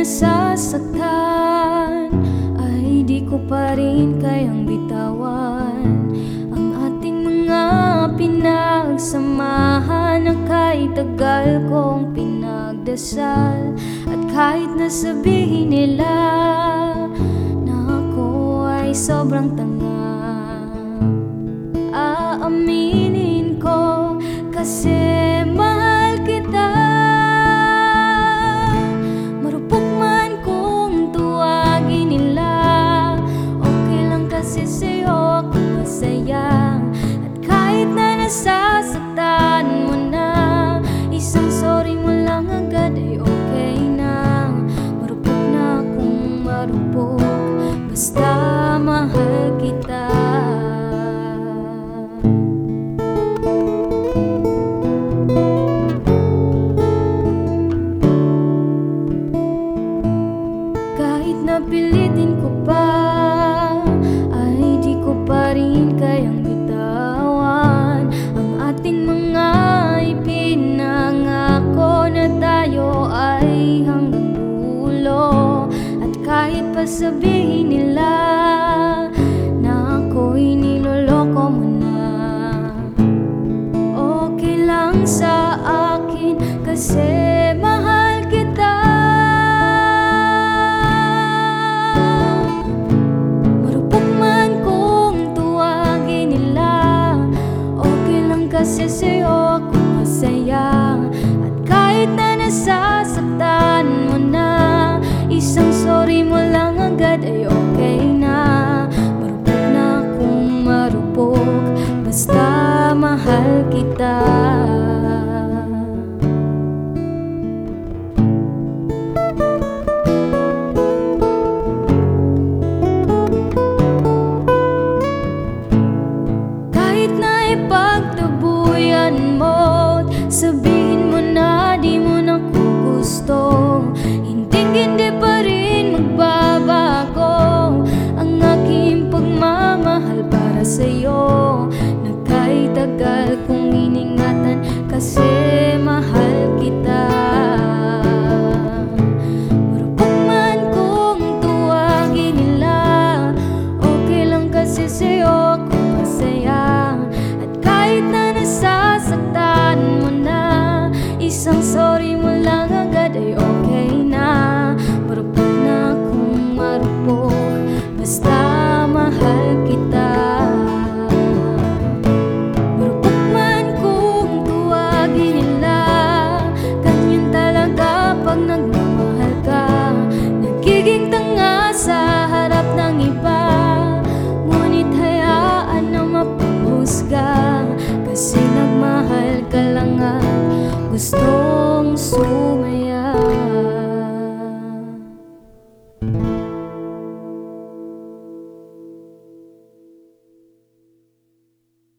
nasasaktan, ay di ko pa rin kayang bitawan ang ating mga pinagsamahan na kahit tagal kong pinagdasal. At kahit nasabihin nila na ako ay sobrang tanga, aaminin ko kasi mahal kita. Marupok man kung tuwagin nila, okay lang kasi sa'yo ako masaya. At kahit na nasasaktan mo na, isang sorry mo lang agad ay okay na. Marupok na kung marupok, basta mahal kita. Napilitin ko pa, ay di ko pa rin kayang bitawan ang ating mga ipinangako na tayo ay hanggang dulo. At kahit pa sabihin nila na ako'y niloloko mo na, okay lang sa akin kasi mahal kita. Kasi sa'yo ako masaya. At kahit na nasasaktan mo na, isang sorry mo lang agad ay okay na. Marupok na kung marupok, basta mahal kita. Kahit na mo, sabihin mo na di mo na ko gusto, hindi pa rin magbabago ang aking pagmamahal para sa'yo na kahit tagal kong iningatan. Kasi